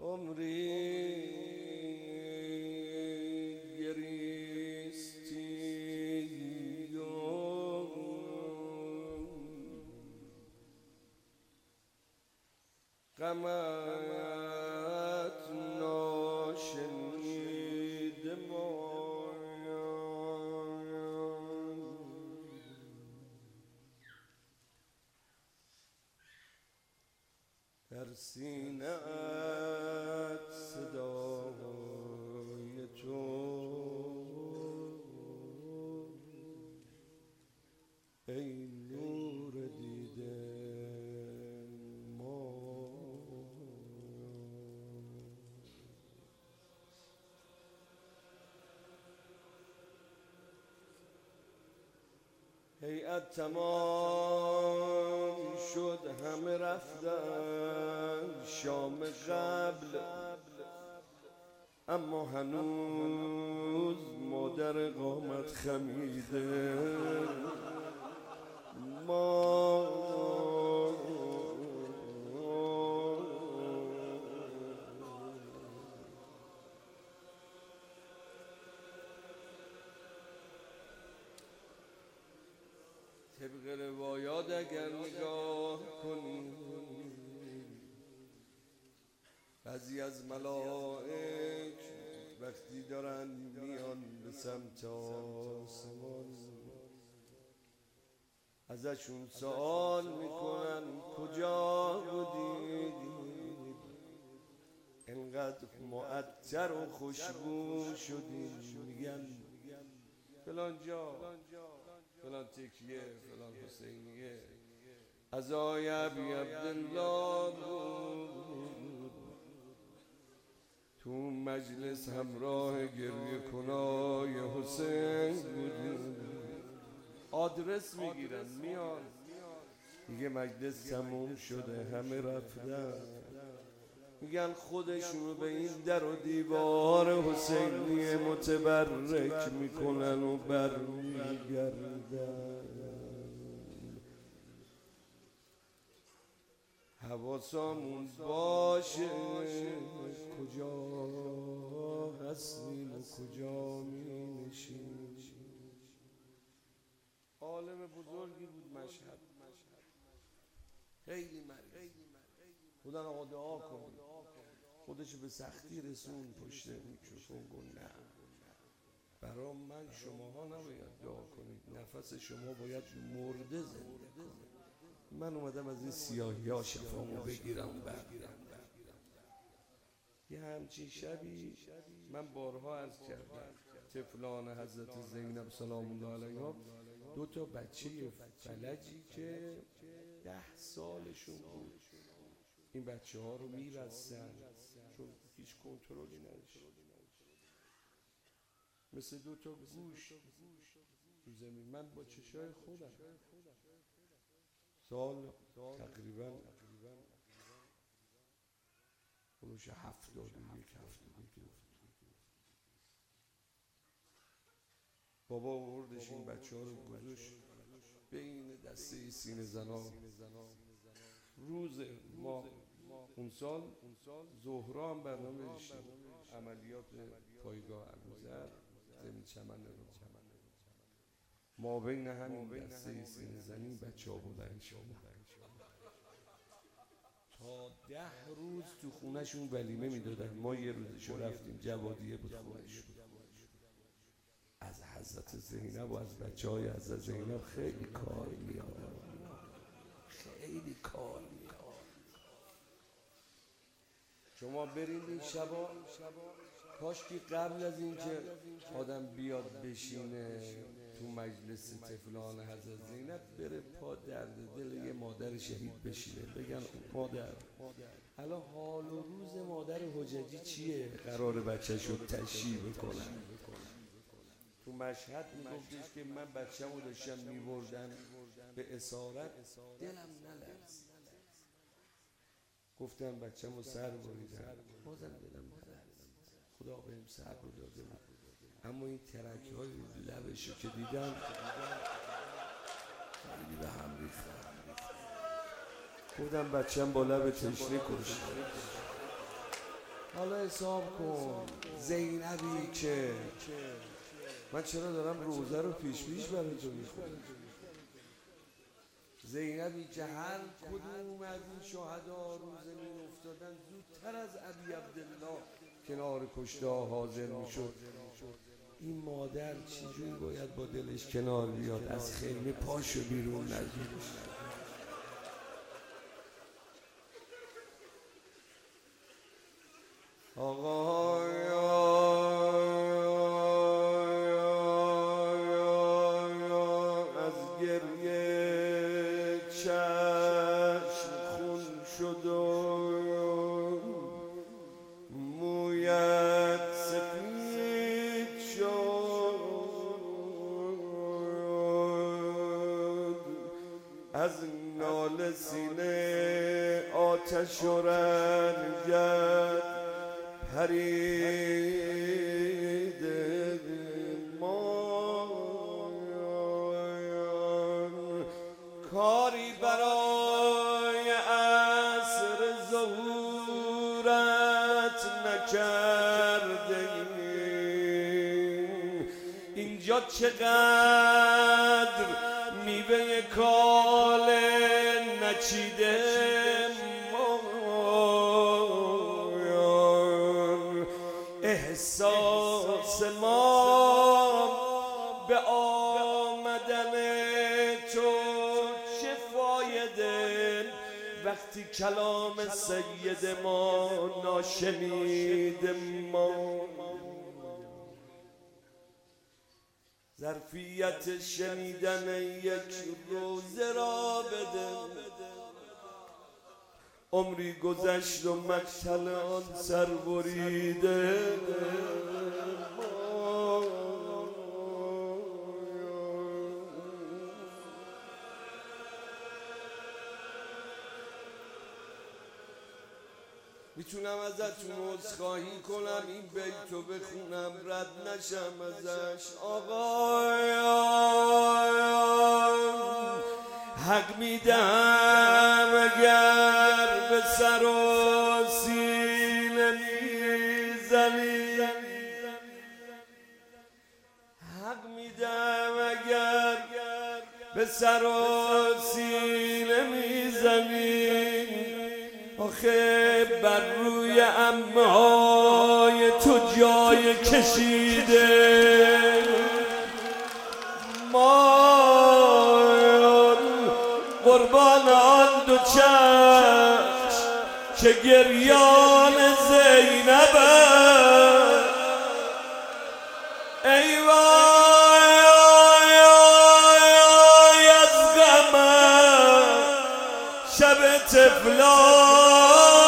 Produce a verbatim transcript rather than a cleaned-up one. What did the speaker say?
عمری گریستی و غمت ناشنیده ماند، در سینه‌ات صدای تو ای نور دیده ما. هیئت تمام شد همه رفتن شام قبل، اما هنوز مادر قامت خمیده ما. طبق روایات اگر نگاه کنی بعضی از ملائک وقتی دارن میان به سمت آسمان ازشون سوال میکنن کجا بودید، انقدر معطر و خوشبو شدید، میگن فلان جا، فلان تکیه، فلان حسینیه، عزای ابی عبدالله بود، تو مجلس همراه گریه کنای حسین بودیم. آدرس میگیرن میان، دیگه مجلس تموم شده همه رفتن، میگن خودشونو به این در و دیوار حسینی متبرک میکنن و برمیگردن. حواسمون باشه کجا هستیم و کجا می نشیم. عالم بزرگی بود مشهد، خیلی مریض، خدا آقا دعا کن، خودشو به سختی رسون پشت میکروفون گفت نه برام من شماها نباید دعا کنید، نفس شما باید مرده زنده کنه. من اومدم از این سیاهی ها شفامو بگیرم بگیرم یه همچین شبی من بارها عرض کردم طفلان حضرت زینب سلام الله علیها دو تا بچه فلجی که ده سالشون بود، این بچه ها رو میبستن چون هیچ کنترلی نداشت، مثل دو تا گوش رو زمین. من با چشای خودم سال تقریبا خودش هفتاد و یک هفتاد و دو بابا آوردش این بچه ها رو گذاشت بین دسته سینه زنا. روز ما اون سال ظهرا هم برنامه داشتیم عملیات پایگاه ابوذر زمین چمن رو ما بین همین دسته سینه زنی بچه ها بودن شد تا ده روز تو خونهشون ولیمه میدادن. ما یه روزشو رفتیم جوادیه بود خونهشون، از حضرت زینب و از بچه های حضرت زینب خیلی کار میادن، خیلی کار میادن. شما برید این شبا کاش که قبل از اینکه آدم بیاد بشینه تو مجلس طفلان حضرت زینب بره پا درد دل یه مادر شهید بشینه بگن مادر الان حال و روز مادر حججی چیه، قرار بچه شد تشییع بکنن. تو مشهد میگفتش که من بچه‌مو داشتم میبردن به اسارت دلم نلرز، گفتم بچه‌مو سر بریدن بازم دلم نلرز، خدا بهم صبر داده بود. اما این ترک های لبشو که دیدم خیلی به هم ریختم، گفتم بچه‌م با لب تشنه کشت. حالا حساب کن زینبی که من چرا دارم روزه رو پیش پیش برای تو میخونم، زینبی که هر کدوم از این شهدا روزه می افتادن زودتر از ابی عبدالله کنار کشته ها حاضر میشد. این مادر چجوری باید با دلش کنار بیاد از خیمه پاشو بیرون نزدیش. آقا از گریه چشم خون شد و مویت سفید شد، از ناله سینه آتش و رنجت پرید مایان، کاری برای عصر ظهورت نکرده، اینجا چقدر میوه کاله نچیده احساس ما به آمدن تو چه فایده وقتی کلام سید ما ناشنید ما. ظرفیت شنیدن یک روزه را بده، عمری گذشت و مقتل آن سر بریده. میتونم ازتون عذرخواهی کنم این بیتو بخونم رد نشم ازش. آقایان حق میدم اگر به سر و سینه میزنی، حق میدم اگر به سر و سینه میزنی، آخه بر روی عمه‌های تو جای کشیده ما قربان آن دو چشم که گریان زینب ای وای از غم شب طفلان